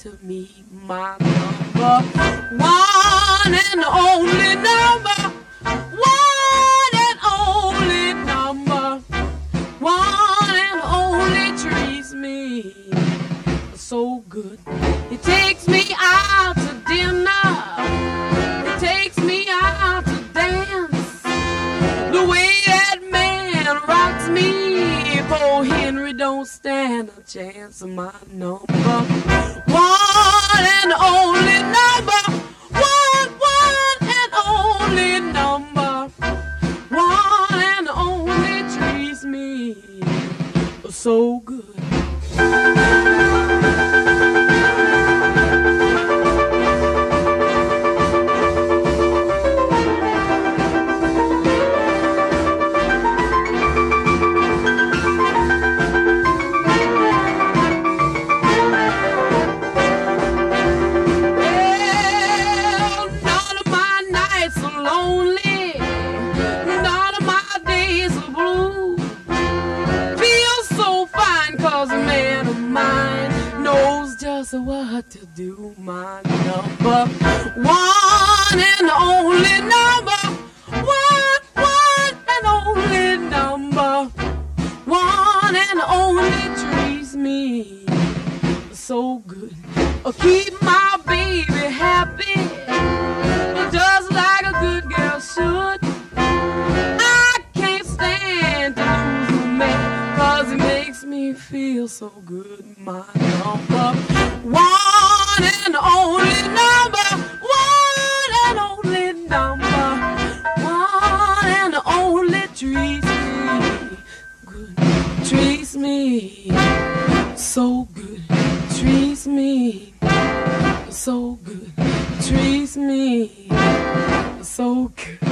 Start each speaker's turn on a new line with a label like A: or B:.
A: to me, my number one and only number one and only number one and only treats me so good. It takes me out to dinner, it takes me out to dance. The way that man rocks me, poor Henry don't stand a chance. My number one and only number one and only number one and only treats me so good. What to do, my number one and only number one and only number one and only treats me so good. Keep my baby happy, just like a good girl should. I can't stand to lose a man, 'cause it makes me feel so good. My number one and only number one and only number one and only treats me good, treats me so good, treats me so good, treats me so good.